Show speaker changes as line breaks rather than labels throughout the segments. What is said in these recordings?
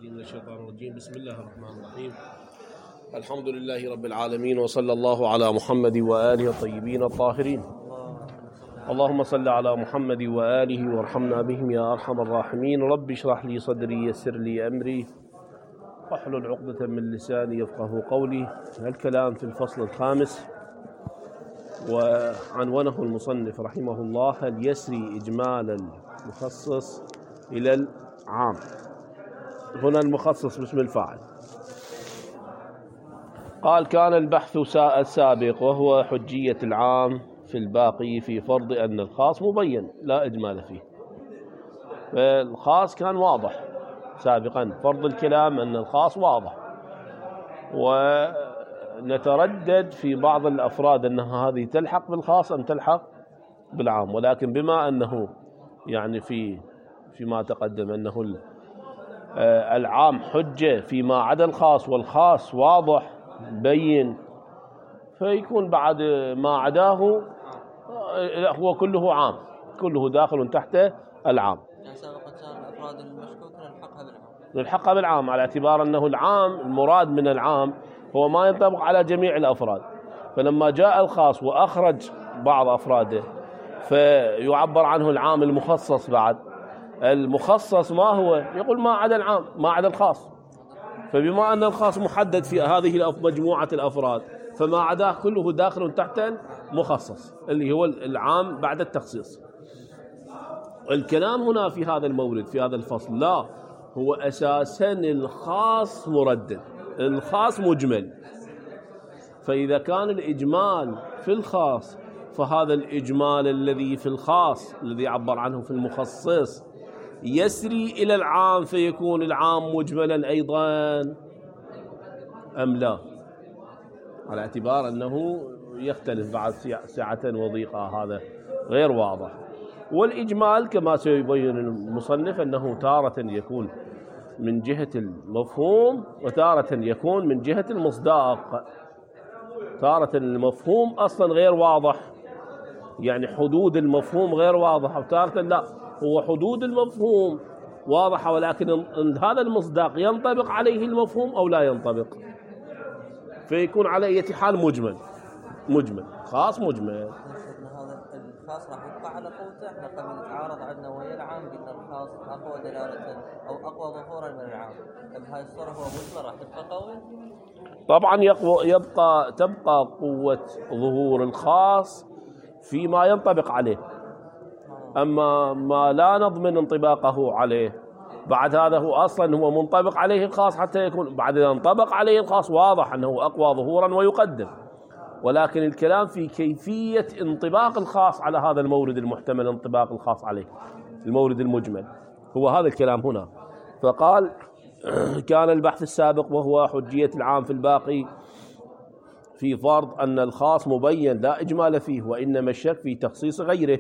من الشيطان الرجيم. بسم الله الرحمن الرحيم. الحمد لله رب العالمين، وصلى الله على محمد وآله الطيبين الطاهرين. اللهم صل على محمد وآله وارحمنا بهم يا أرحم الراحمين. رب اشرح لي صدري، يسر لي أمري، واحلل عقدة من لساني يفقه قولي. الكلام في الفصل الخامس، وعنونه المصنف رحمه الله: هل يسري إجمال المخصص إلى العام؟ هنا المخصص باسم الفاعل. قال: كان البحث السابق وهو حجية العام في الباقي في فرض أن الخاص مبين لا إجمال فيه. فالخاص كان واضح سابقا، فرض الكلام أن الخاص واضح، ونتردد في بعض الأفراد أنها هذه تلحق بالخاص أم تلحق بالعام، ولكن بما أنه يعني فيما تقدم أنه العام حجة فيما عدا الخاص، والخاص واضح بين، فيكون بعد ما عداه هو كله عام، كله داخل تحت العام.
يعني سابقا كان الأفراد المشكوك
نلحقها بالعام على اعتبار أنه العام المراد من العام هو ما ينطبق على جميع الأفراد. فلما جاء الخاص وأخرج بعض أفراده فيعبر عنه العام المخصص. بعد المخصص ما هو؟ يقول ما عدا العام، ما عدا الخاص. فبما أن الخاص محدد في هذه مجموعة الأفراد، فما عداه كله داخل تحت المخصص اللي هو العام بعد التخصيص. الكلام هنا في هذا المورد في هذا الفصل لا، هو أساسا الخاص مردد، الخاص مجمل. فإذا كان الإجمال في الخاص، فهذا الإجمال الذي في الخاص الذي عبر عنه في المخصص يسري إلى العام، فيكون العام مجملا أيضا أم لا، على اعتبار أنه يختلف بعد سعة وضيقة. هذا غير واضح. والإجمال كما سيبين المصنف أنه تارة يكون من جهة المفهوم وتارة يكون من جهة المصداق. تارة المفهوم أصلا غير واضح، يعني حدود المفهوم غير واضحة، وتارة لا، هو حدود المفهوم واضحة، ولكن هذا المصداق ينطبق عليه المفهوم أو لا ينطبق، فيكون على أي حال مجمل خاص مجمل.
هذا الخاص راح يبقى على قوته. احنا قبل نتعارض عندنا ويا العام، قلنا الخاص أقوى دلالة أو أقوى ظهورا من العام. بهاي الصورة هو مجمل راح يبقى قوي.
طبعا تبقى قوة ظهور الخاص فيما ينطبق عليه، أما ما لا نضمن انطباقه عليه بعد هذا هو أصلا هو منطبق عليه الخاص، حتى يكون بعد أن انطبق عليه الخاص واضح أنه أقوى ظهورا ويقدم. ولكن الكلام في كيفية انطباق الخاص على هذا المورد المحتمل انطباق الخاص عليه، المورد المجمل، هو هذا الكلام هنا. فقال: كان البحث السابق وهو حجية العام في الباقي في فرض أن الخاص مبين لا إجمال فيه، وإنما الشك في تخصيص غيره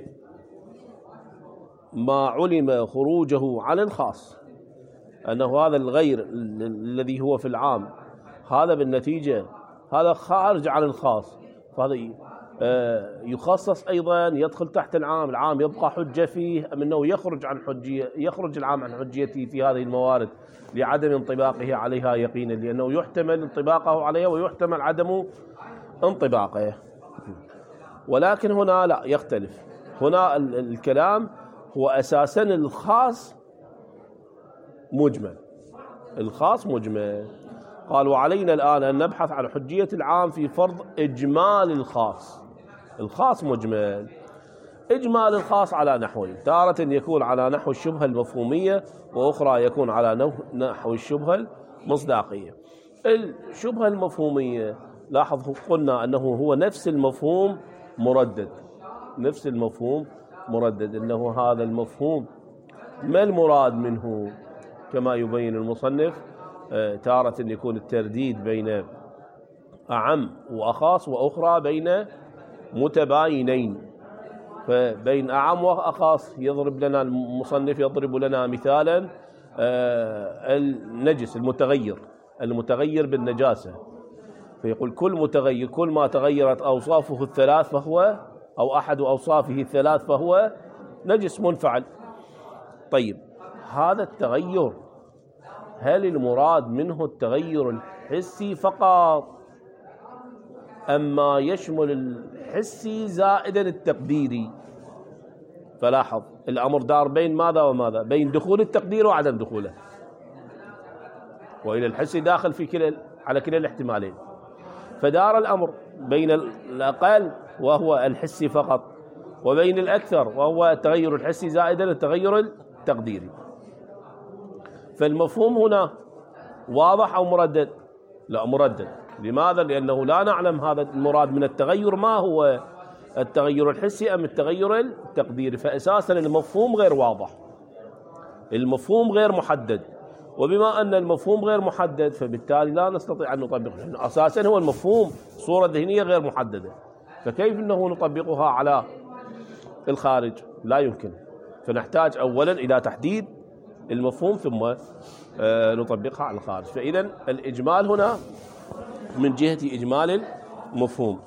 ما علم خروجه عن الخاص، أنه هذا الغير الذي هو في العام هذا بالنتيجة هذا خارج عن الخاص، فهذا يخصص أيضا يدخل تحت العام. العام يبقى حجة فيه أم أنه يخرج العام عن حجيته في هذه الموارد لعدم انطباقه عليها يقينا، لأنه يحتمل انطباقه عليها ويحتمل عدم انطباقه. ولكن هنا لا، يختلف. هنا الكلام هو أساسا الخاص مجمل، الخاص مجمل. قال: وعلينا الآن أن نبحث عن حجية العام في فرض إجمال الخاص. الخاص مجمل. إجمال الخاص على نحوين: تارة يكون على نحو الشبهة المفهومية، وأخرى يكون على نحو الشبهة المصداقية. الشبهة المفهومية لاحظ قلنا أنه هو نفس المفهوم مردد، نفس المفهوم مردد، أنه هذا المفهوم ما المراد منه كما يبين المصنف. تارة يكون الترديد بين أعم وأخاص، وأخرى بين متباينين. فبين أعم وأخاص يضرب لنا المصنف لنا مثالا النجس المتغير بالنجاسة، فيقول كل متغير، كل ما تغيرت أوصافه الثلاث فهو، أو أحد أوصافه الثلاث فهو نجس منفعل. طيب، هذا التغير هل المراد منه التغير الحسي فقط أم ما يشمل الحسي زائدا التقديري؟ فلاحظ الأمر دار بين ماذا وماذا؟ بين دخول التقدير وعدم دخوله، وإلى الحسي داخل في على كلا الاحتمالين. فدار الأمر بين الأقل وهو الحسي فقط، وبين الأكثر وهو التغير الحسي زائدا التغير التقديري. فالمفهوم هنا واضح أو مردد؟ لا، مردد. لماذا؟ لأنه لا نعلم هذا المراد من التغير ما هو التغير الحسي أم التغير التقديري، فأساسا المفهوم غير واضح، المفهوم غير محدد. وبما أن المفهوم غير محدد فبالتالي لا نستطيع أن نطبقه، لأنه أساسا هو المفهوم صورة ذهنية غير محددة، فكيف أنه نطبقها على الخارج؟ لا يمكن. فنحتاج أولا إلى تحديد المفهوم ثم نطبقها على الخارج. فإذا الإجمال هنا من جهة إجمال المفهوم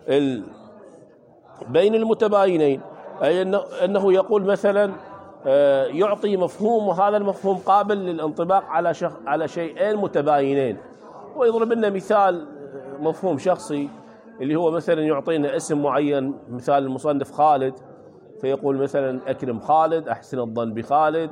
بين المتباينين، أي أنه يقول مثلا يعطي مفهوم وهذا المفهوم قابل للانطباق على شيئين متباينين، ويضرب لنا مثال مفهوم شخصي اللي هو مثلا يعطينا اسم معين، مثال المصنف خالد، فيقول مثلا أكرم خالد، أحسن الظن بخالد،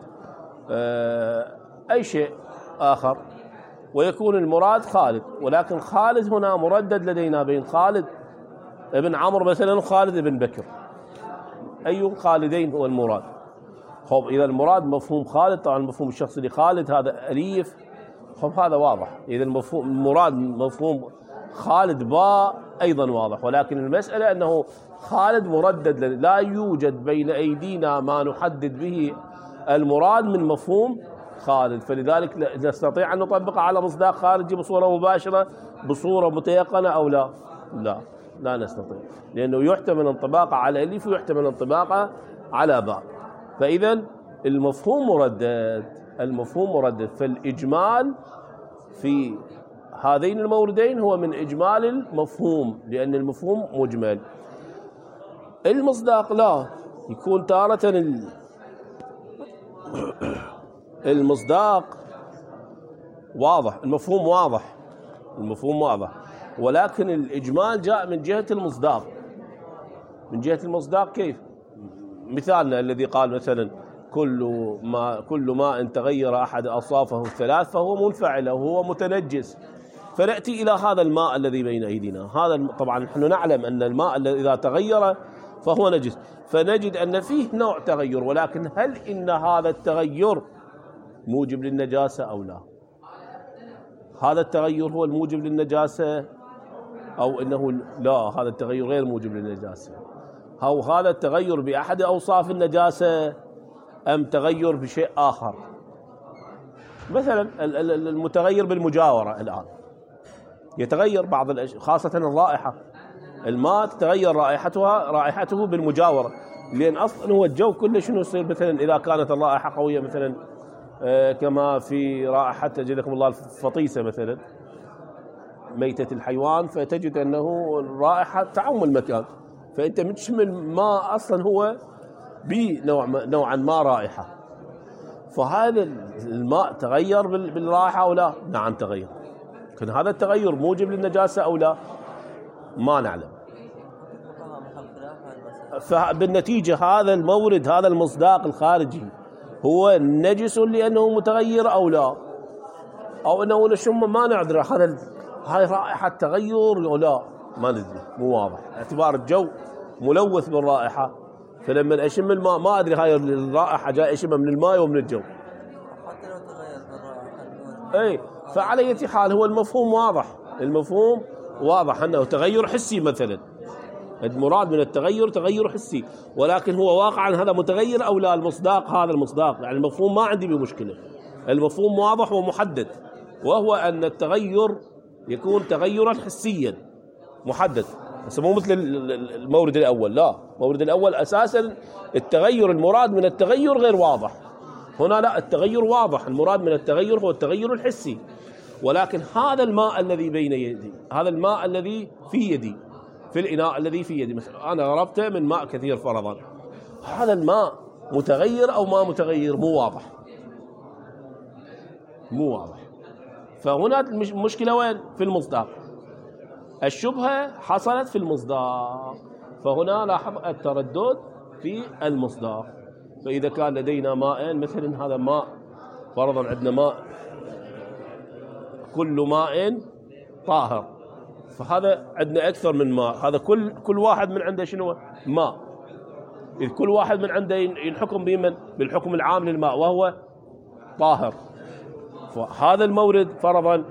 أي شيء آخر، ويكون المراد خالد، ولكن خالد هنا مردد لدينا بين خالد ابن عمرو مثلا وخالد ابن بكر، أي الخالدين هو المراد؟ خب إذا المراد مفهوم خالد، طبعا المفهوم الشخصي لخالد هذا أليف، خب هذا واضح. إذا المراد مفهوم خالد باء أيضا واضح، ولكن المسألة أنه خالد مردد، لا يوجد بين أيدينا ما نحدد به المراد من مفهوم خالد، فلذلك نستطيع أن نطبقه على مصداق خارجي بصورة مباشرة بصورة متيقنة أو لا؟ لا نستطيع، لأنه يحتمل انطباقه على أليف ويحتمل انطباقه على باء. فإذا المفهوم مردد، فالإجمال في هذين الموردين هو من إجمال المفهوم، لأن المفهوم مجمل. المصداق لا، يكون تارة المصداق واضح، المفهوم واضح، ولكن الإجمال جاء من جهة المصداق. من جهة المصداق كيف؟ مثالنا الذي قال مثلا كل ماء تغير أحد أوصافه الثلاث فهو منفعل أو هو متنجس، فنأتي إلى هذا الماء الذي بين أيدينا. هذا طبعا نحن نعلم أن الماء الذي إذا تغير فهو نجس، فنجد أن فيه نوع تغير، ولكن هل إن هذا التغير موجب للنجاسة أو لا؟ هذا التغير هو الموجب للنجاسة أو إنه لا، هذا التغير غير موجب للنجاسة، أو هذا التغير بأحد أوصاف النجاسة أم تغير بشيء آخر؟ مثلا المتغير بالمجاورة الآن يتغير بعض الأشياء، خاصة الرائحة، الماء تتغير رائحته بالمجاورة، لأن أصلا هو الجو كله شنو يصير مثلا إذا كانت الرائحة قوية، مثلا كما في رائحة تجدكم الله الفطيسة مثلا ميتة الحيوان، فتجد أنه الرائحة تعم المكان، فأنت متشمل ماء أصلا هو بنوعا ما رائحة، فهذا الماء تغير بالرائحة أو لا؟ نعم تغير، لكن هذا التغير موجب للنجاسة أو لا؟ ما نعلم. فبالنتيجة هذا المورد، هذا المصداق الخارجي هو نجس لأنه متغير أو لا؟ أو أنه نشم ما نعذر هاي رائحة تغير أو لا؟ ما ندري، مو واضح، اعتبار الجو ملوث بالرائحة، فلما أشم الماء ما أدري هاي الرائحة جاي أشمها من الماء ومن الجو،
حتى لو تغير بالرائحة.
أي فعلى أي حال هو المفهوم واضح أنه تغير حسي مثلا، المراد من التغير تغير حسي، ولكن هو واقعا هذا متغير أو لا؟ المصداق هذا المصداق، يعني المفهوم ما عندي بمشكلة، المفهوم واضح ومحدد، وهو أن التغير يكون تغيرا حسيا محدد، بس مو مثل المورد الأول. لا، المورد الأول أساسا التغير المراد من التغير غير واضح، هنا لا، التغير واضح، المراد من التغير هو التغير الحسي، ولكن هذا الماء الذي بين يدي، هذا الماء الذي في يدي، في الإناء الذي في يدي، مثلا أنا غربته من ماء كثير فرضا، هذا الماء متغير أو ما متغير؟ مو واضح. مو واضح. فهنا المشكلة وين؟ في المصداق. الشبهة حصلت في المصداق، فهنا لاحظ التردد في المصداق. فإذا كان لدينا ماء، مثلا هذا ماء، فرضا عندنا ماء، كل ماء طاهر، فهذا عندنا أكثر من ماء، هذا كل واحد من عنده شنو؟ ماء. إذ كل واحد من عنده ينحكم بمن؟ بالحكم العام للماء وهو طاهر. فهذا المورد فرضا،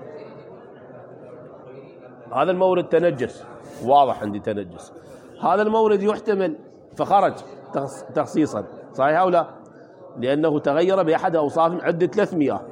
هذا المورد تنجس، واضح عندي تنجس، هذا المورد يحتمل فخرج تخصيصا، صحيح أو لا؟ لأنه تغير بأحد أوصاف عدة 300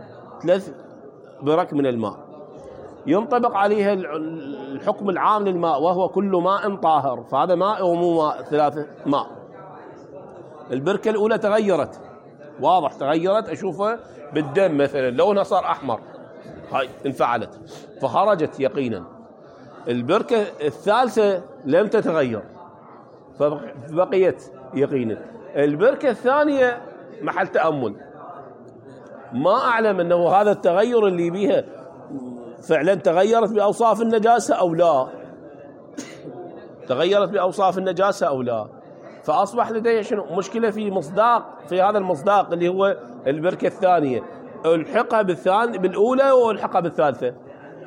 برك من الماء، ينطبق عليه الحكم العام للماء وهو كل ماء طاهر. فهذا ماء ومو ماء، 3 ماء. البركة الأولى تغيرت، واضح تغيرت، أشوفها بالدم مثلا لونها صار أحمر، هاي انفعلت فخرجت يقينا. البركة الثالثة لم تتغير فبقيت يقينا. البركة الثانية محل تأمل، ما أعلم أنه هذا التغير اللي بيها فعلا تغيرت بأوصاف النجاسة أو لا، تغيرت بأوصاف النجاسة أو لا. فأصبح لدي شنو؟ مشكلة في مصداق، في هذا المصداق اللي هو البركة الثانية، الحقها بالأولى والحقها بالثالثة.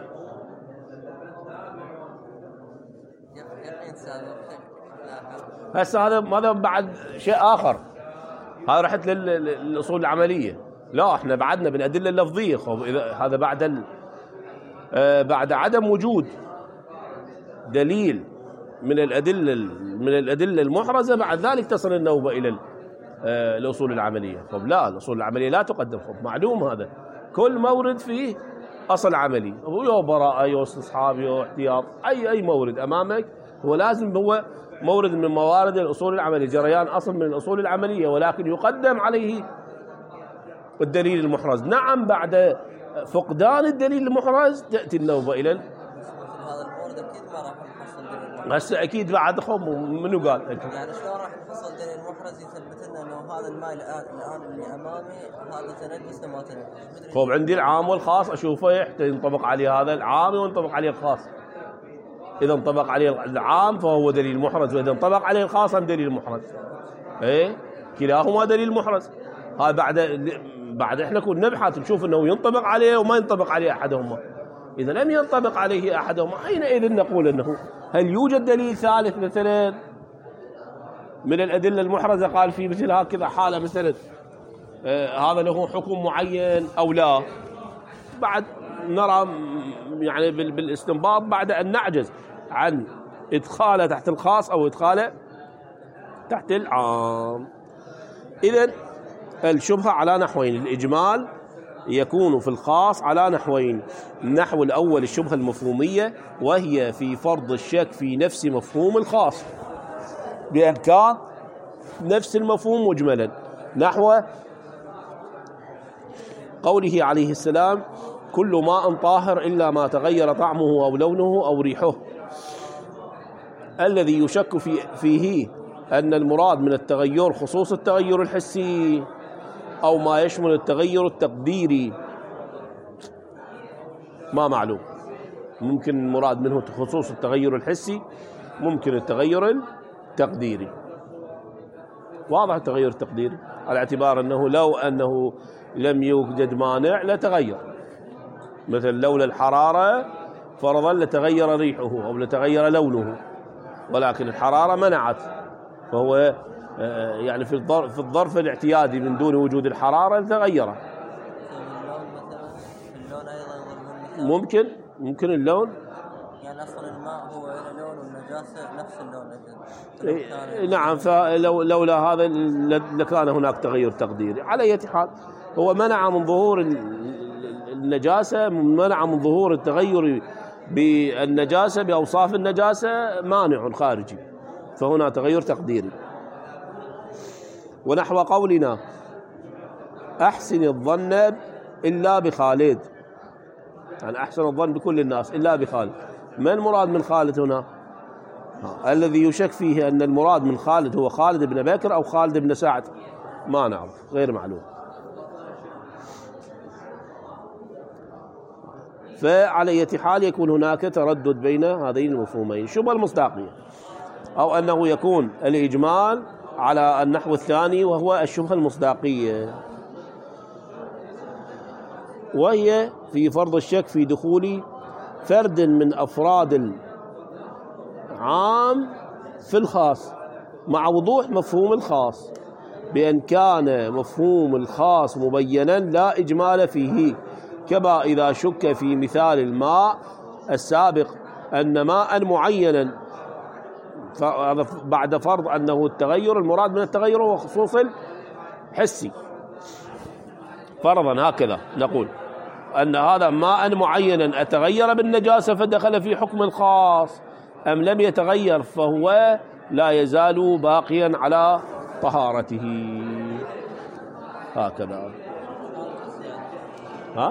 هسه هذا بعد شيء آخر، هذا رحت للأصول العملية. لا، احنا بعدنا بالأدلة اللفظية. هذا بعد عدم وجود دليل من الأدلة المحرزة، بعد ذلك تصل النوبة إلى الأصول العملية. لا، الأصول العملية لا تقدم. معلوم هذا كل مورد فيه أصل عملي، يو براءة يو استصحاب يو احتياط، أي مورد أمامك هو لازم هو مورد من موارد الأصول العملية، جريان أصل من الأصول العملية، ولكن يقدم عليه الدليل المحرز. نعم، بعد فقدان الدليل المحرز تأتي النوبة إلى
هذا المورد أكيد ما راح نحصل دليل.
هسه أكيد بعد منو قال؟
يعني شلون راح نحصل دليل محرز يثبت لنا إنه هذا الماء الآن اللي أمامي هذا تنجس ما تنجس؟
عندي العام والخاص أشوفه ينطبق عليه هذا العام وينطبق عليه الخاص. إذا انطبق عليه العام فهو دليل محرز، وإذا انطبق عليه الخاص هم دليل محرز. كلاهما دليل محرز. هذا بعد احنا كنا نبحث نشوف انه ينطبق عليه وما ينطبق عليه احدهما. اذا لم ينطبق عليه احدهما، حينئذ نقول انه هل يوجد دليل ثالث مثلا من الادله المحرزه قال في مثل هكذا حاله مثلا هذا له حكم معين او لا؟ بعد نرى يعني بالاستنباط بعد ان نعجز عن ادخاله تحت الخاص او ادخاله تحت العام. اذا الشبهة على نحوين، الإجمال يكون في الخاص على نحوين. النحو الأول الشبهة المفهومية، وهي في فرض الشك في نفس مفهوم الخاص بأن كان نفس المفهوم مجملا، نحو قوله عليه السلام: كل ماء طاهر إلا ما تغير طعمه أو لونه أو ريحه، الذي يشك فيه أن المراد من التغير خصوص التغير الحسي أو ما يشمل التغير التقديري، ما معلوم. ممكن المراد منه خصوص التغير الحسي، ممكن التغير التقديري. واضح التغير التقديري على اعتبار أنه لو أنه لم يوجد مانع لتغير، مثل لولا الحرارة فرضا لتغير ريحه أو لتغير لونه، ولكن الحرارة منعت، فهو يعني في الظرف الاعتيادي من دون وجود الحرارة تغير. ممكن اللون،
يعني أصلا الماء هو له لون والنجاسة نفس اللون.
نعم، فلولا هذا لكان هناك تغير تقديري. على أي حال هو منع من ظهور النجاسة، منع من ظهور التغير بالنجاسة بأوصاف النجاسة، مانع خارجي، فهنا تغير تقديري. ونحو قولنا: أحسن الظن إلا بخالد، يعني أحسن الظن بكل الناس إلا بخالد. ما المراد من خالد هنا؟ الذي يشك فيه أن المراد من خالد هو خالد بن بكر أو خالد بن سعد، ما نعرف، غير معلوم. فعلى أي حال يكون هناك تردد بين هذين المفهومين. الشبهة المصداقية، أو أنه يكون الإجمال على النحو الثاني وهو الشبهة المصداقية، وهي في فرض الشك في دخول فرد من أفراد العام في الخاص مع وضوح مفهوم الخاص، بأن كان مفهوم الخاص مبينا لا إجمال فيه، كما إذا شك في مثال الماء السابق أن ماء معينا بعد فرض أنه التغير المراد من التغير هو خصوص الحسي. فرضا هكذا نقول أن هذا ماء معينا أتغير بالنجاسة فدخل في حكم الخاص، أم لم يتغير فهو لا يزال باقيا على طهارته. هكذا. ها؟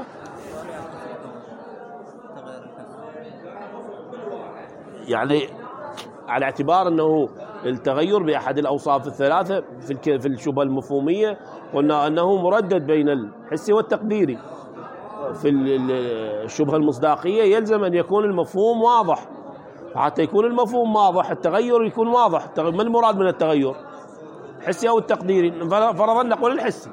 يعني على اعتبار أنه التغير بأحد الأوصاف الثلاثة في الشبهة المفهومية قلنا أنه مردد بين الحسي والتقديري. في الشبهة المصداقية يلزم أن يكون المفهوم واضح، حتى يكون المفهوم واضح التغير يكون واضح. ما المراد من التغير؟ الحسي أو التقديري؟ فرضا نقول الحسي،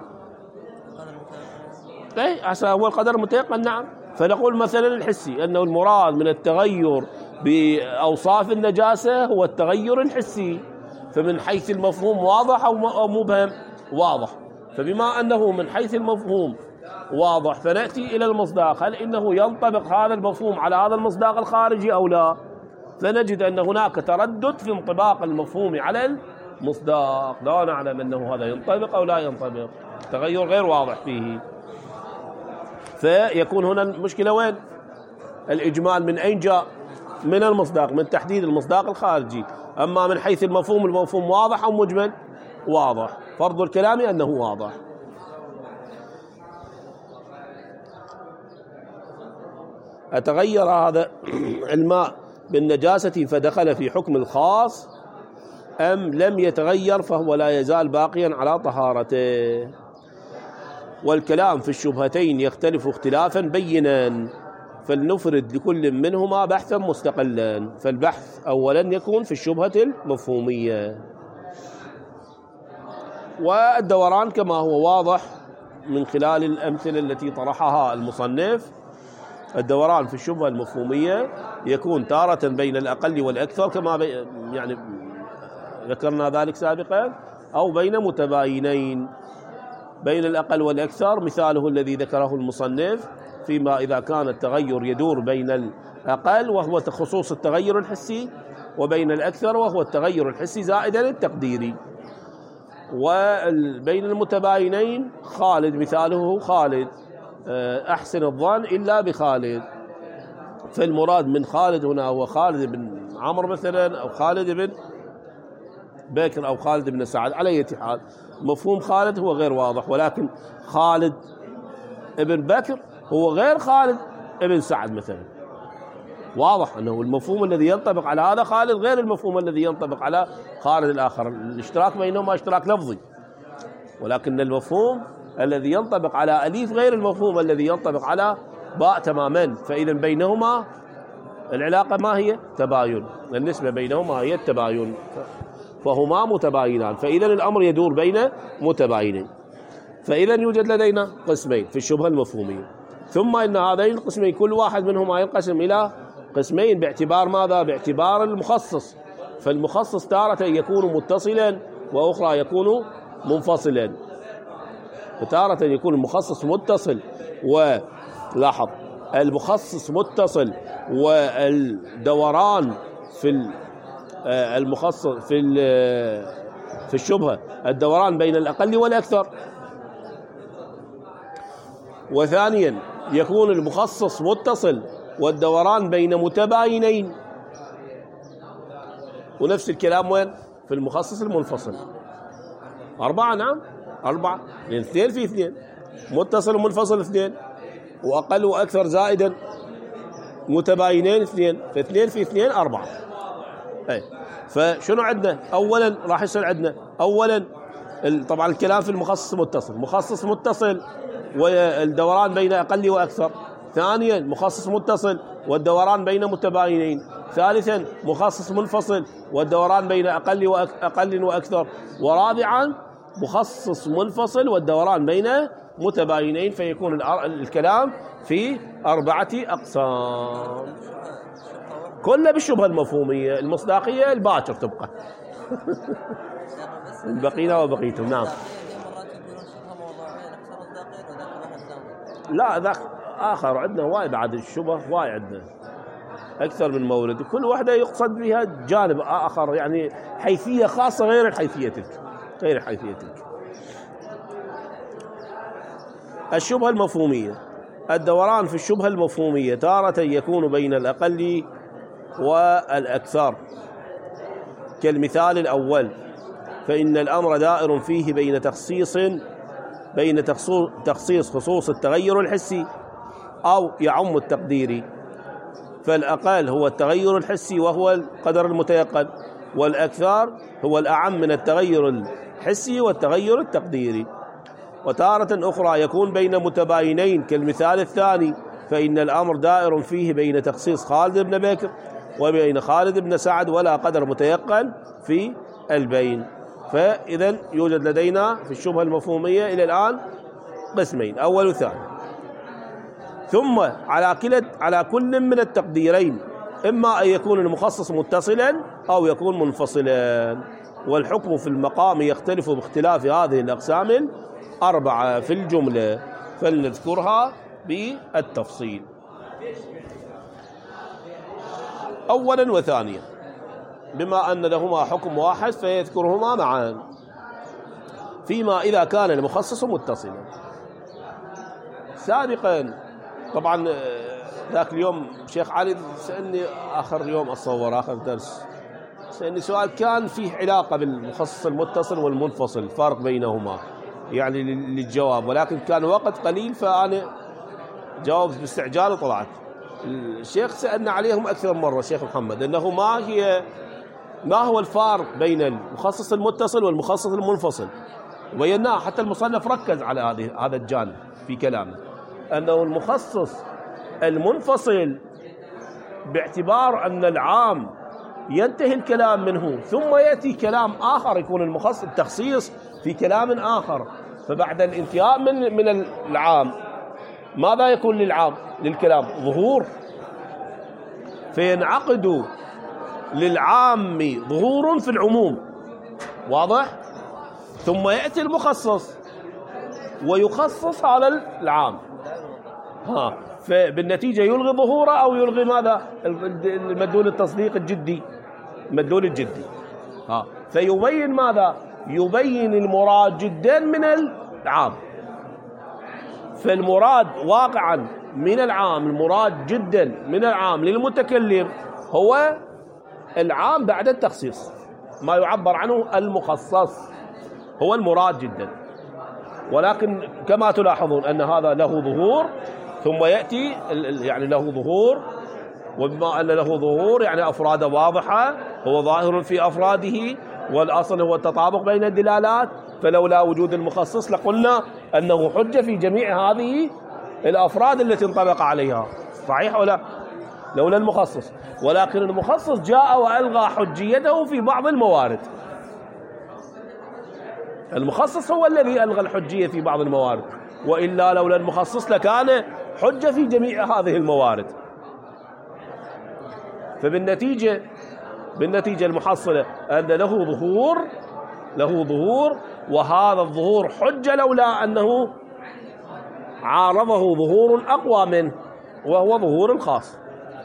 هذا هو القدر المتيقن. نعم، فنقول مثلا الحسي أنه المراد من التغير بأوصاف النجاسة هو التغير الحسي، فمن حيث المفهوم واضح أو مبهم؟ واضح. فبما أنه من حيث المفهوم واضح فنأتي إلى المصداق، هل إنه ينطبق هذا المفهوم على هذا المصداق الخارجي أو لا؟ فنجد أن هناك تردد في انطباق المفهوم على المصداق، لا نعلم أنه هذا ينطبق أو لا ينطبق، التغير غير واضح فيه. فيكون هنا المشكلة وين؟ الإجمال من أين جاء؟ من المصداق، من تحديد المصداق الخارجي. أما من حيث المفهوم، المفهوم واضح أو مجمل؟ واضح. فرض الكلام أنه واضح. أتغير هذا الماء بالنجاسة فدخل في حكم الخاص، أم لم يتغير فهو لا يزال باقيا على طهارته؟ والكلام في الشبهتين يختلف اختلافا بينا، فلنفرد لكل منهما بحثا مستقلا. فالبحث أولا يكون في الشبهة المفهومية، والدوران كما هو واضح من خلال الأمثلة التي طرحها المصنف. الدوران في الشبهة المفهومية يكون تارة بين الأقل والأكثر كما يعني ذكرنا ذلك سابقا، أو بين متباينين. بين الأقل والأكثر مثاله الذي ذكره المصنف، فيما إذا كان التغير يدور بين الأقل وهو خصوص التغير الحسي، وبين الأكثر وهو التغير الحسي زائدا التقديري. وبين المتباينين خالد مثاله خالد، أحسن الظن إلا بخالد. فالمراد من خالد هنا هو خالد بن عمرو مثلا، أو خالد بن بكر، أو خالد بن سعد. على أي حال مفهوم خالد هو غير واضح، ولكن خالد ابن بكر هو غير خالد ابن سعد مثلا. واضح أنه المفهوم الذي ينطبق على هذا خالد غير المفهوم الذي ينطبق على خالد الآخر. الاشتراك بينهما اشتراك لفظي، ولكن المفهوم الذي ينطبق على أليف غير المفهوم الذي ينطبق على باء تماما. فإذا بينهما العلاقة ما هي؟ تباين. النسبة بينهما هي التباين، فهما متباينان. فإذا الأمر يدور بين متباينين. فإذا يوجد لدينا قسمين في الشبهة المفهومية، ثم إن هذين القسمين كل واحد منهما ينقسم إلى قسمين باعتبار ماذا؟ باعتبار المخصص. فالمخصص تارة يكون متصلا وأخرى يكون منفصلا. فتارة يكون المخصص متصل، ولاحظ المخصص متصل والدوران في المخصص في الشبهة الدوران بين الأقل والأكثر. وثانيا يكون المخصص متصل والدوران بين متباينين. ونفس الكلام وين؟ في المخصص المنفصل. 4. نعم 4، لأن 2 في 2، متصل ومنفصل 2، وأقل وأكثر زائدا متباينين 2، ف2 في 2 4. فشنو عندنا؟ أولا راح يصير عندنا أولا طبعا الكلام في المخصص متصل، مخصص متصل والدوران بين أقل وأكثر، ثانيا مخصص متصل والدوران بين متباينين. ثالثا مخصص منفصل والدوران بين أقل وأكثر. ورابعا مخصص منفصل والدوران بين متباينين. فيكون الكلام في 4 أقسام، كله بالشبهة المفهومية. المصداقية الباكر تبقى بقينا وبقيتم. نعم. لا ذاك آخر عندنا وايد بعد الشبه، وايد عندنا أكثر من مورد، كل واحدة يقصد بها جانب آخر، يعني حيثية خاصة غير الحيثية تلك، غير الحيثية تلك. الشبهة المفهومية. الدوران في الشبهة المفهومية تارة يكون بين الأقل والأكثر، كالمثال الأول: فإن الأمر دائر فيه بين تخصيص خصوص التغير الحسي أو يعم التقديري. فالأقل هو التغير الحسي وهو القدر المتيقن، والأكثر هو الأعم من التغير الحسي والتغير التقديري. وتارة أخرى يكون بين متباينين، كالمثال الثاني: فإن الأمر دائر فيه بين تخصيص خالد بن بكر وبين خالد بن سعد ولا قدر متيقن في البين. فإذا يوجد لدينا في الشبهة المفهومية إلى الآن قسمين، أول وثاني. ثم على كل من التقديرين إما أن يكون المخصص متصلا أو يكون منفصلا، والحكم في المقام يختلف باختلاف هذه الأقسام 4 في الجملة، فلنذكرها بالتفصيل. أولا وثانيا، بما أن لهما حكم واحد فيذكرهما معا. فيما إذا كان المخصص متصلا. سابقا طبعا ذاك اليوم شيخ علي سألني آخر يوم أتصور آخر درس، سألني سؤال كان فيه علاقة بالمخصص المتصل والمنفصل، فرق بينهما يعني للجواب، ولكن كان وقت قليل فأنا جاوبت باستعجال وطلعت. الشيخ سألنا عليهم أكثر مرة الشيخ محمد، أنه ما هو الفارق بين المخصص المتصل والمخصص المنفصل، وبيناه حتى المصنف ركز على هذا الجانب في كلامه، أنه المخصص المنفصل باعتبار أن العام ينتهي الكلام منه ثم يأتي كلام آخر، يكون التخصيص في كلام آخر، فبعد الانتهاء من العام ماذا يكون للكلام؟ ظهور، فينعقد للعام ظهور في العموم، واضح؟ ثم يأتي المخصص ويخصص على العام، فبالنتيجة يلغي ظهوره أو يلغي ماذا؟ المدلول التصديق الجدي، المدلول الجدي. فيبين ماذا؟ يبين المراد جدا من العام. فالمراد واقعا من العام، المراد جدا من العام للمتكلم هو العام بعد التخصيص، ما يعبر عنه المخصص هو المراد جدا. ولكن كما تلاحظون أن هذا له ظهور ثم يأتي يعني له ظهور، وبما أن له ظهور يعني أفراد واضحة، هو ظاهر في أفراده، والأصل هو التطابق بين الدلالات، فلولا وجود المخصص لقلنا أنه حجة في جميع هذه الأفراد التي انطبق عليها، صحيح ولا؟ لولا المخصص، ولكن المخصص جاء وألغى حجيته في بعض الموارد. المخصص هو الذي ألغى الحجية في بعض الموارد، وإلا لولا المخصص لكان حجة في جميع هذه الموارد. فبالنتيجة المحصلة أن له ظهور، وهذا الظهور حجة لولا أنه عارضه ظهور أقوى منه وهو ظهور الخاص.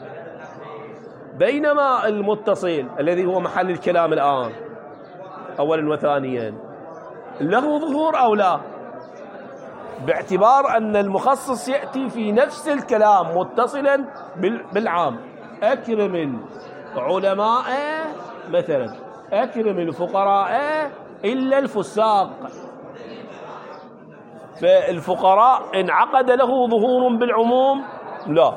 بينما المتصل الذي هو محل الكلام الآن أولا وثانيا له ظهور أو لا، باعتبار أن المخصص يأتي في نفس الكلام متصلا بالعام: أكرم العلماء مثلا، أكرم الفقراء إلا الفساق. فالفقراء انعقد له ظهور بالعموم؟ لا،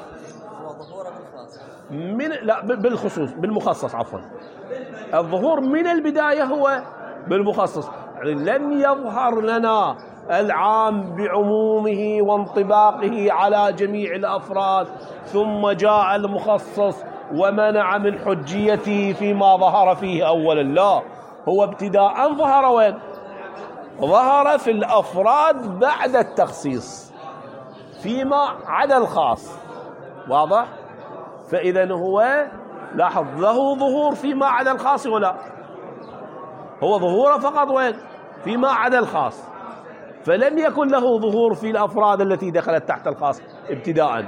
بالخصوص، بالمخصص عفوا. الظهور من البداية هو بالمخصص، يعني لم يظهر لنا العام بعمومه وانطباقه على جميع الأفراد، ثم جاء المخصص ومنع من حجيته فيما ظهر فيه أولا. لا، هو ابتداء ظهر وين؟ ظهر في الأفراد بعد التخصيص فيما عدا الخاص. واضح؟ فإذا هو لاحظ له ظهور فيما عدا الخاص ولا هو ظهوره فقط وين؟ فيما عدا الخاص، فلم يكن له ظهور في الأفراد التي دخلت تحت الخاص ابتداء.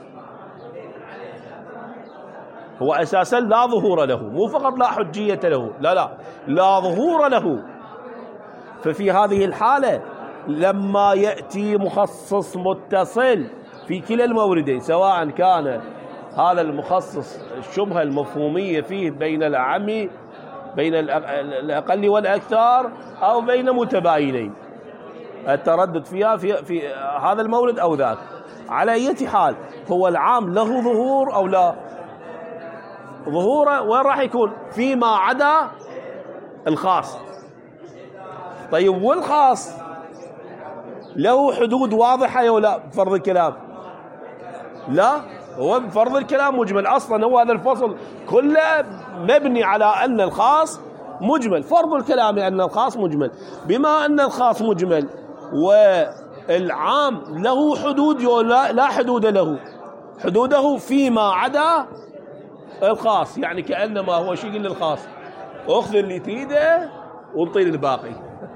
هو أساسا لا ظهور له، مو فقط لا حجية له، لا ظهور له. ففي هذه الحالة لما يأتي مخصص متصل في كلا الموردين، سواء كان هذا المخصص الشبهة المفهومية فيه بين الأعم بين الأقل والأكثر أو بين متباينين، التردد فيها في هذا المورد أو ذاك، على أي حال هو العام له ظهور أو لا؟ ظهوره وين راح يكون؟ فيما عدا الخاص. طيب والخاص له حدود واضحة أو لا بفرض الكلام؟ لا، هو بفرض الكلام مجمل. أصلا هو هذا الفصل كله مبني على أن الخاص مجمل، فرض الكلام أن الخاص مجمل. بما أن الخاص مجمل والعام له حدود لا حدود له، حدوده فيما عدا الخاص، يعني كأنما هو شيء للخاص أخذ اللي تريده ونطير الباقي.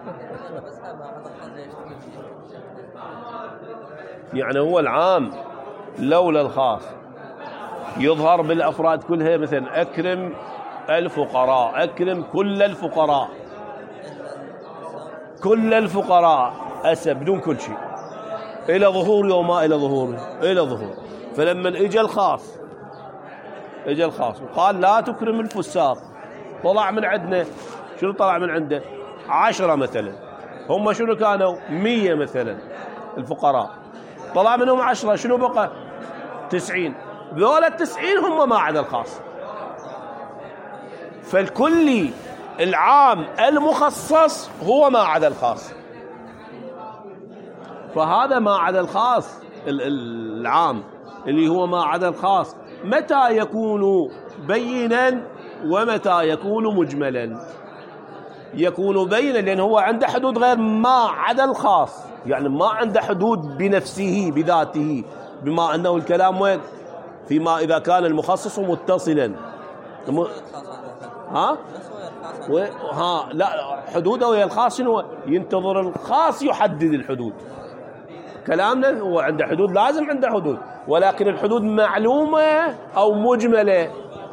يعني هو العام لولا الخاص يظهر بالأفراد كلها، مثلا أكرم الفقراء، أكرم كل الفقراء، كل الفقراء أسى بدون كل شيء، إلى ظهور وما إلى ظهور، إلى ظهور. فلما إجا الخاص وقال لا تكرم الفساق، طلع من عندنا شنو؟ طلع من عنده 10 مثلا، هم شنو كانوا 100 مثلا الفقراء، طلع منهم 10، شنو بقى 90. ذولا 90 هم ما عدا الخاص. فالكلي العام المخصص هو ما عدا الخاص. فهذا ما عدا الخاص العام اللي هو ما عدا الخاص متى يكون بينا ومتى يكون مجملا؟ يكون بينا لأن هو عنده حدود غير ما عدا الخاص، يعني ما عنده حدود بنفسه بذاته، بما أنه الكلام وين؟ فيما إذا كان المخصص متصلا. لا، حدوده ويا الخاص شنو؟ ينتظر الخاص يحدد الحدود. كلامنا هو عنده حدود، لازم عنده حدود، ولكن الحدود معلومة أو مجملة؟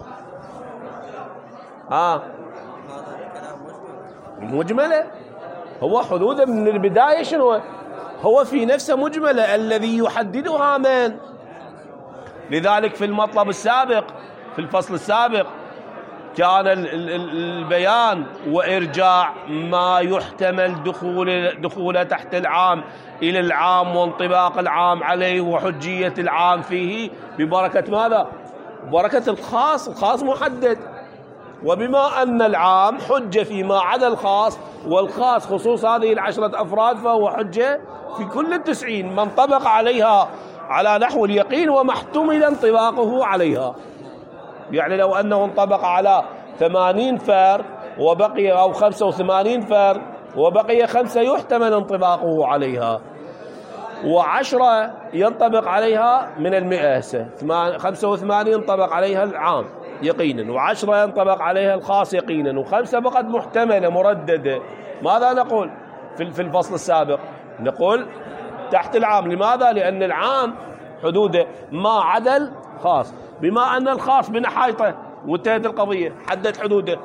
مجملة. هو حدوده من البداية شنو؟ هو في نفسه مجملة، الذي يحددها من؟ لذلك في المطلب السابق في الفصل السابق كان البيان وإرجاع ما يحتمل دخوله تحت العام إلى العام وانطباق العام عليه وحجية العام فيه ببركة ماذا؟ بركة الخاص. الخاص محدد، وبما أن العام حجة فيما عدا الخاص، والخاص خصوص هذه 10 أفراد فهو حجة في كل 90 من طبق عليها على نحو اليقين وما احتمل انطباقه عليها. يعني لو أنه انطبق على 80 فرد وبقي أو 85 فرد وبقي 5 يحتمل انطباقه عليها، و10 ينطبق عليها من 100، 85 ينطبق عليها العام يقينا، و10 ينطبق عليها الخاص يقينا، و5 فقط محتملة مرددة. ماذا نقول في الفصل السابق؟ نقول تحت العام. لماذا؟ لأن العام حدوده ما عدا الخاص، بما أن الخاص بنحايطه وانتهت القضية، حدد حدوده،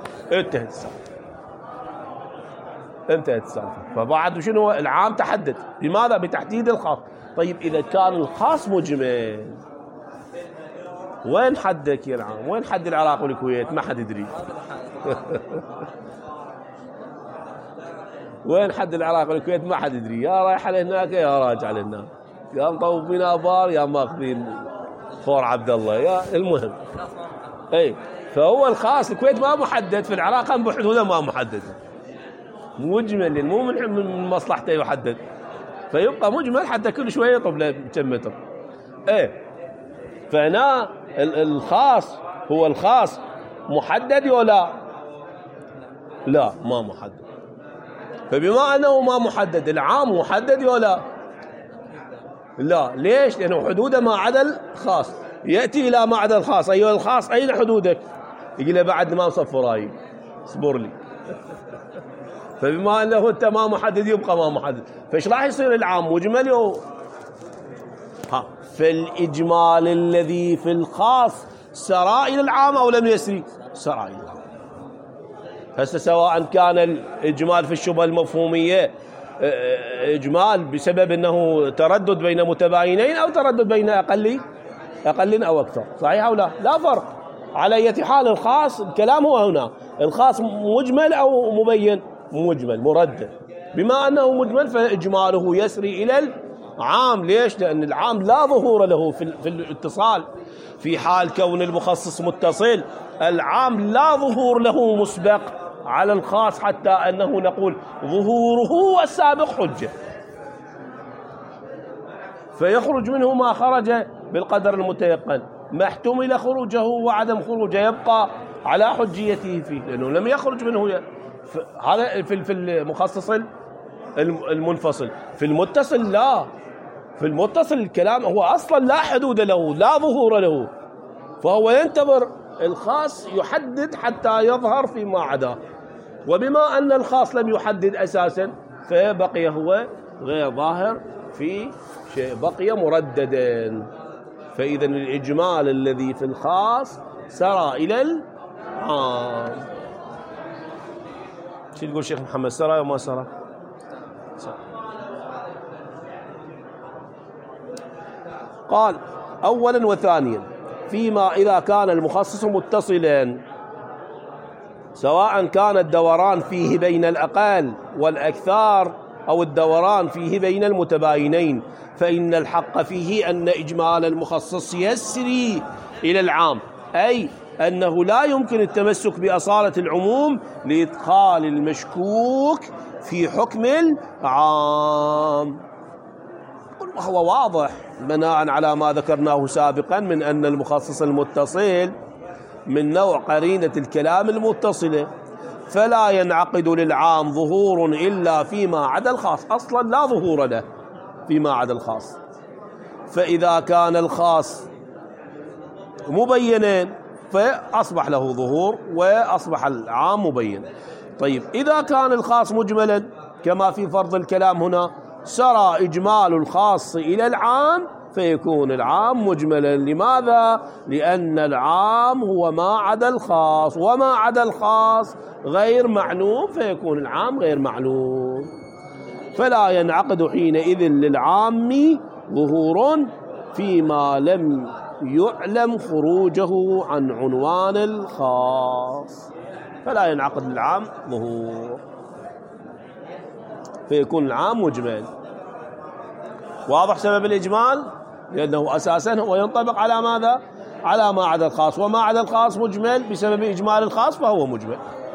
انتهت السالفة. فبعد شنو؟ العام تحدد. لماذا؟ بتحديد الخاص. طيب إذا كان الخاص مجمل، وين حدك يا العام؟ وين حد العراق والكويت؟ ما حد يدري. وين حد العراق والكويت؟ ما حد يدري، يا رايح لهناك يا راجع لهناك، يا مطوفين ابار يا ماخذين فور عبد الله، يا المهم. اي فهو الخاص الكويت ما محدد، في العراق هم بحدوده ما محدد، مجمل، مو من مصلحته يحدد. فيبقى مجمل حتى كل شوية يطب له كم متر. فهنا الخاص هو الخاص محدد ولا لا؟ ما محدد. فبما أنه ما محدد، العام محدد ولا لا؟ ليش؟ لأنه حدوده ما عدا الخاص. يأتي إلى ما عدا الخاص، أيها الخاص أين حدودك؟ يقول له بعد ما صفراي اصبر لي. فبما أنه أنت ما محدد يبقى ما محدد. فإيش راح يصير العام مجمل فالإجمال الذي في الخاص سرى إلى العام أو لم يسري؟ سرى إلى العام. هسه سواء كان الإجمال في الشبهة المفهومية إجمال بسبب أنه تردد بين متباينين أو تردد بين أقل أو أكثر، صحيح أو لا؟ لا فرق. على أي حال الخاص الكلام هو هنا، الخاص مجمل أو مبين؟ مجمل مردد. بما أنه مجمل فإجماله يسري إلى العام. ليش؟ لأن العام لا ظهور له في الاتصال. في حال كون المخصص متصل العام لا ظهور له مسبق على الخاص، حتى أنه نقول ظهوره والسابق حجة، فيخرج منه ما خرج بالقدر المتيقن. ما احتمل خروجه وعدم خروجه يبقى على حجيته فيه، لأنه لم يخرج منه. هذا في المخصص المنفصل. في المتصل لا، في المتصل الكلام هو أصلا لا حدود له، لا ظهور له، فهو ينتظر الخاص يحدد حتى يظهر فيما عداه. وبما أن الخاص لم يحدد أساسا فبقي هو غير ظاهر في شيء، بقي مرددا. فإذا الإجمال الذي في الخاص سرى إلى العام. شو تقول شيخ محمد؟ سرى وما سرى؟ قال أولا وثانيا فيما إذا كان المخصص متصلا، سواء كان الدوران فيه بين الأقل والأكثر أو الدوران فيه بين المتباينين، فإن الحق فيه أن إجمال المخصص يسري إلى العام، أي أنه لا يمكن التمسك بأصالة العموم لإدخال المشكوك في حكم العام. وهو واضح بناء على ما ذكرناه سابقا من أن المخصص المتصل من نوع قرينة الكلام المتصلة، فلا ينعقد للعام ظهور إلا فيما عدا الخاص. أصلا لا ظهور له فيما عدا الخاص. فإذا كان الخاص مبينا فأصبح له ظهور وأصبح العام مبين. طيب إذا كان الخاص مجملا كما في فرض الكلام هنا، سرى إجمال الخاص إلى العام فيكون العام مجملا. لماذا؟ لأن العام هو ما عدا الخاص، وما عدا الخاص غير معلوم، فيكون العام غير معلوم. فلا ينعقد حينئذ للعام ظهور فيما لم يعلم خروجه عن عنوان الخاص. فلا ينعقد للعام ظهور، فيكون العام مجمل. واضح سبب الإجمال؟ لأنه أساسا هو ينطبق على ماذا؟ على ما عدا الخاص، وما عدا الخاص مجمل بسبب إجمال الخاص فهو مجمل.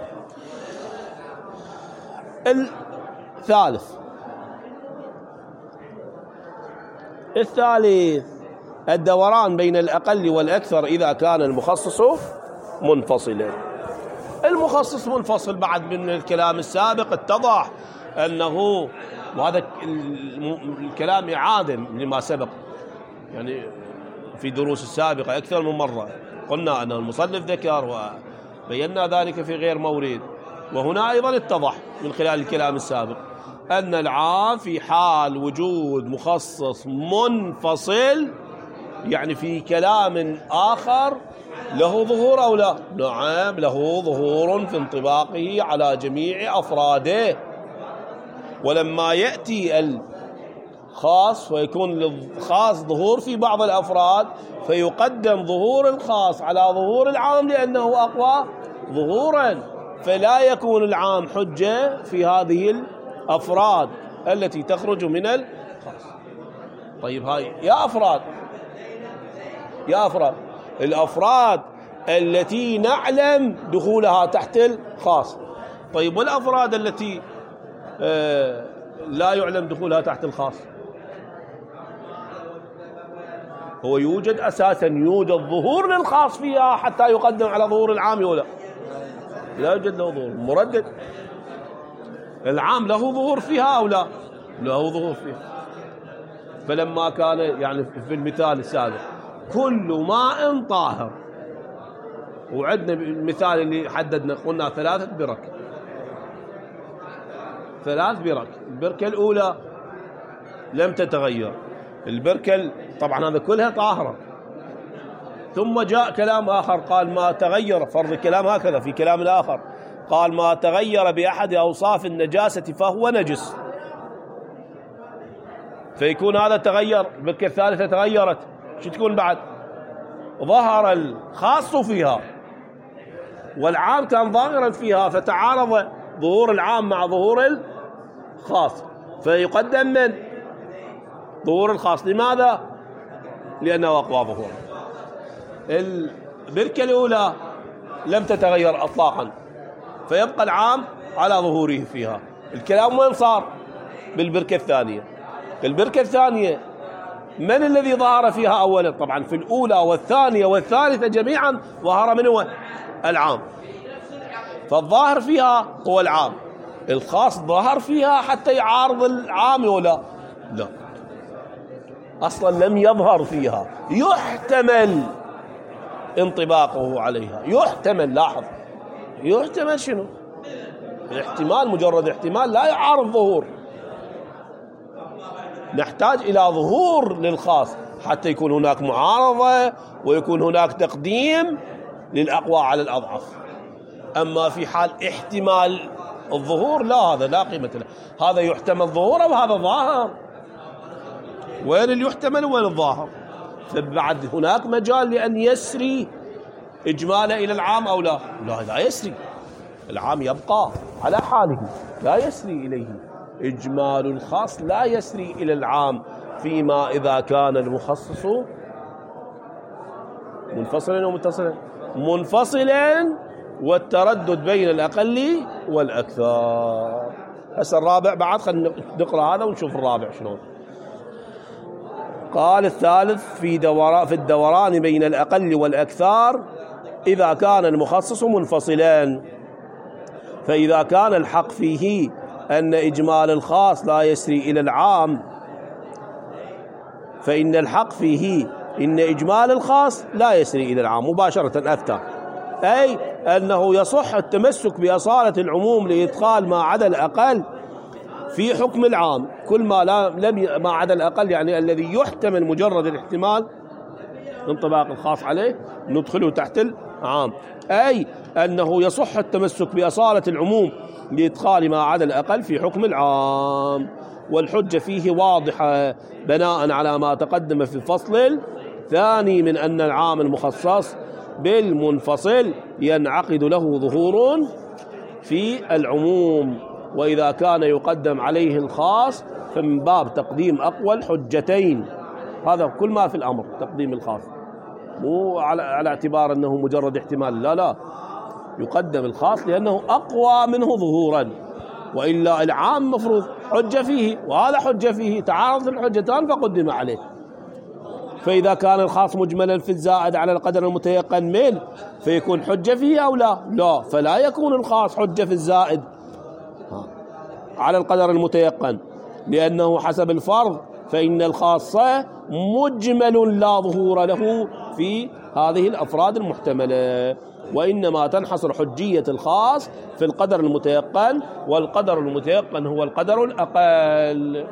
الثالث الدوران بين الأقل والأكثر إذا كان المخصص منفصلا. المخصص منفصل بعد من الكلام السابق اتضح أنه، وهذا الكلام إعادة لما سبق يعني في دروس السابقة أكثر من مرة، قلنا أن المصنف ذكر وبينا ذلك في غير مورد، وهنا أيضا اتضح من خلال الكلام السابق أن العام في حال وجود مخصص منفصل، يعني في كلام آخر، له ظهور أو لا؟ نعم له ظهور في انطباقه على جميع أفراده. ولما يأتي الخاص ويكون للخاص ظهور في بعض الأفراد فيقدم ظهور الخاص على ظهور العام لأنه أقوى ظهورا، فلا يكون العام حجة في هذه الأفراد التي تخرج من الخاص. طيب هاي يا أفراد الأفراد التي نعلم دخولها تحت الخاص. طيب والأفراد التي لا يعلم دخولها تحت الخاص. هو يوجد أساسا يوجد ظهور للخاص فيها حتى يقدم على ظهور العام ولا لا يوجد له ظهور. مردد العام له ظهور فيها أو لا؟ له ظهور فيها. فلما كان يعني في المثال السابق كل ماء طاهر، وعندنا المثال اللي حددنا قلنا 3 برك، 3 برك. البركة الأولى لم تتغير، البركة طبعا هذا كلها طاهرة. ثم جاء كلام آخر قال ما تغير، فرض الكلام هكذا في كلام آخر قال ما تغير بأحد أوصاف النجاسة فهو نجس، فيكون هذا تغير. البركة الثالثة تغيرت، شو تكون بعد؟ ظهر الخاص فيها والعام كان ظاهرا فيها، فتعارض ظهور العام مع ظهور الخاص، فيقدم من ظهور الخاص. لماذا؟ لأنه أقوى ظهورا. البركة الأولى لم تتغير أطلاقا، فيبقى العام على ظهوره فيها. الكلام وين صار؟ بالبركة الثانية. البركة الثانية من الذي ظهر فيها أولا؟ طبعا في الأولى والثانية والثالثة جميعا ظهر من هو؟ العام. فالظاهر فيها هو العام، الخاص ظهر فيها حتى يعارض العام ولا لا؟ أصلا لم يظهر فيها، يحتمل انطباقه عليها، يحتمل. لاحظ، يحتمل شنو؟ احتمال، مجرد احتمال لا يعارض ظهور. نحتاج إلى ظهور للخاص حتى يكون هناك معارضة ويكون هناك تقديم للأقوى على الأضعف. أما في حال احتمال الظهور لا، هذا لا قيمة له. هذا يحتمل ظهوره وهذا ظاهر. وين اللي يحتمل وين الظاهر؟ فبعد هناك مجال لأن يسري إجماله إلى العام أو لا؟ لا يسري. العام يبقى على حاله، لا يسري إليه. إجمال الخاص لا يسري إلى العام فيما إذا كان المخصص منفصلا ومتصلا. منفصلا والتردد بين الأقل والأكثر. هسه الرابع بعد، خلينا نقرأ هذا ونشوف الرابع شلون. قال الثالث في الدوران بين الأقل والأكثر إذا كان المخصص منفصلا. فإذا كان الحق فيه أن إجمال الخاص لا يسري إلى العام، فإن الحق فيه إن إجمال الخاص لا يسري إلى العام مباشرة. أفتى أي أنه يصح التمسك بأصالة العموم لإدخال ما عدا الأقل في حكم العام. كل ما ما عدا الأقل يعني الذي يحتمل مجرد الاحتمال انطباق الخاص عليه ندخله تحت العام. أي أنه يصح التمسك بأصالة العموم لإدخال ما عدا الأقل في حكم العام. والحجة فيه واضحة بناء على ما تقدم في الفصل الثاني من أن العام المخصص بالمنفصل ينعقد له ظهور في العموم، وإذا كان يقدم عليه الخاص فمن باب تقديم أقوى الحجتين. هذا كل ما في الأمر، تقديم الخاص، مو على اعتبار أنه مجرد احتمال، لا، يقدم الخاص لأنه أقوى منه ظهورا، وإلا العام مفروض حجة فيه وهذا حجة فيه، تعارض الحجتان فقدم عليه. فإذا كان الخاص مجملا في الزائد على القدر المتيقن منه فيكون حجة فيه أو لا، فلا يكون الخاص حجة في الزائد على القدر المتيقن، لأنه حسب الفرض فإن الخاص مجمل لا ظهور له في هذه الأفراد المحتملة، وإنما تنحصر حجية الخاص في القدر المتيقن، والقدر المتيقن هو القدر الأقل.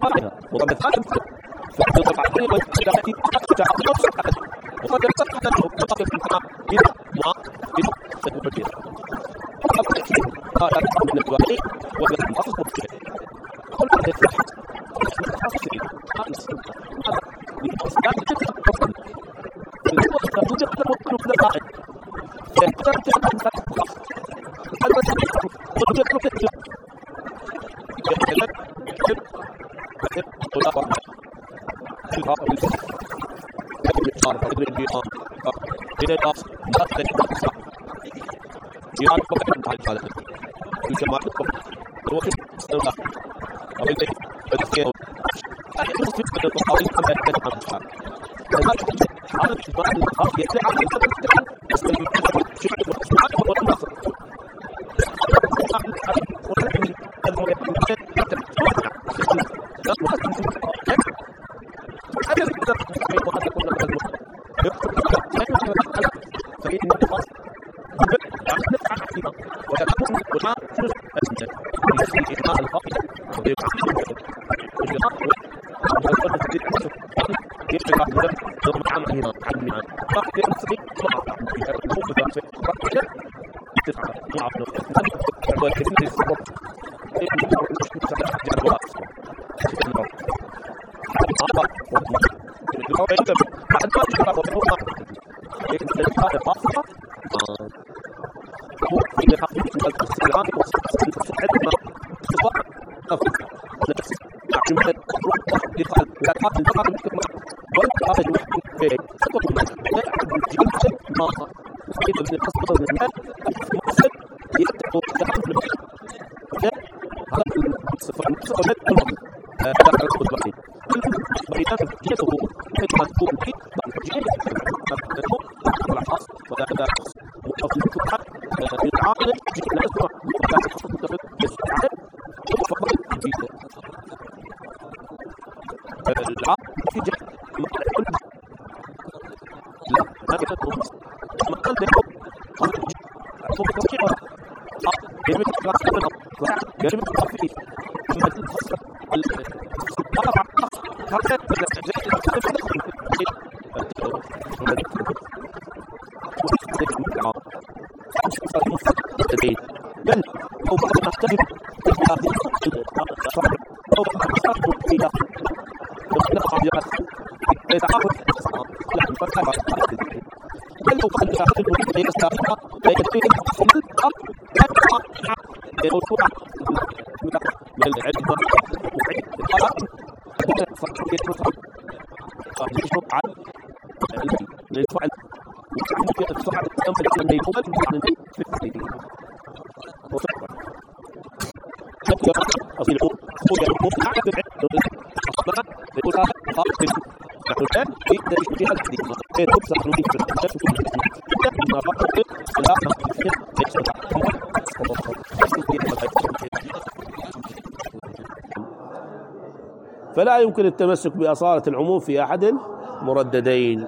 فلا يمكن التمسك بأصالة العموم في أحد مرددين،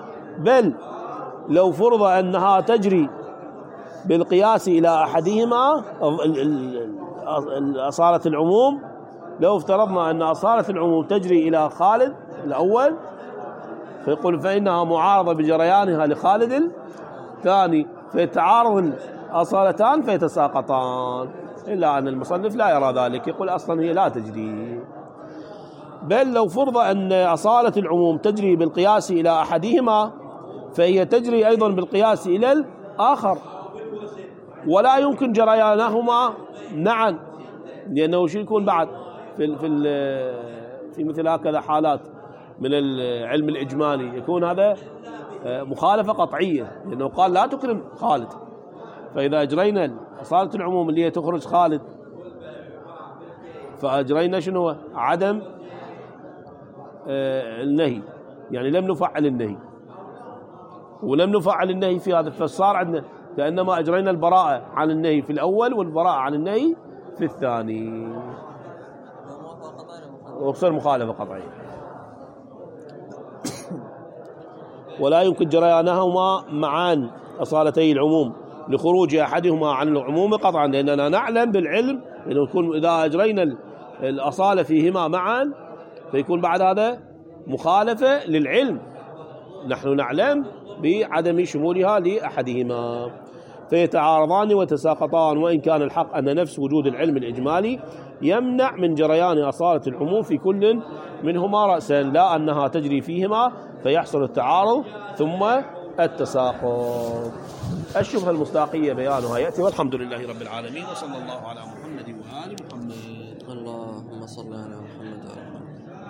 بل لو فرض أنها تجري بالقياس إلى أحدهما أصالة العموم، لو افترضنا أن أصالة العموم تجري إلى خالد الأول فيقول فإنها معارضة بجريانها لخالد الثاني، فيتعارض الأصالتان فيتساقطان، إلا أن المصنف لا يرى ذلك، يقول أصلا هي لا تجري. بل لو فرض أن أصالة العموم تجري بالقياس إلى أحدهما فهي تجري أيضا بالقياس إلى الآخر، ولا يمكن جريانهما معا، لأنه شو يكون بعد في مثل هكذا حالات من العلم الإجمالي يكون هذا مخالفة قطعية، لأنه قال لا تكرم خالد، فإذا أجرينا أصالة العموم اللي هي تخرج خالد فأجرينا شنو عدم النهي، يعني لم نفعل النهي ولم نفعل النهي في هذا، فصار عندنا كأنما أجرينا البراءة عن النهي في الأول والبراءة عن النهي في الثاني، وصار مخالفة قطعية. ولا يمكن جريانهما معان أصالتي العموم لخروج أحدهما عن العموم قطعا، لأننا نعلم بالعلم إنه يكون إذا أجرينا الأصالة فيهما معا فيكون بعد هذا مخالفة للعلم، نحن نعلم بعدم شمولها لأحدهما، فيتعارضان وتساقطان، وإن كان الحق أن نفس وجود العلم الإجمالي يمنع من جريان أصالة العموم في كل منهما رأسا، لا أنها تجري فيهما فيحصل التعارض ثم التساقط. الشبهة المصداقية بيانها يأتي، والحمد لله رب العالمين، وصلى الله على محمد وآل محمد.
اللهم صل على محمد وعلى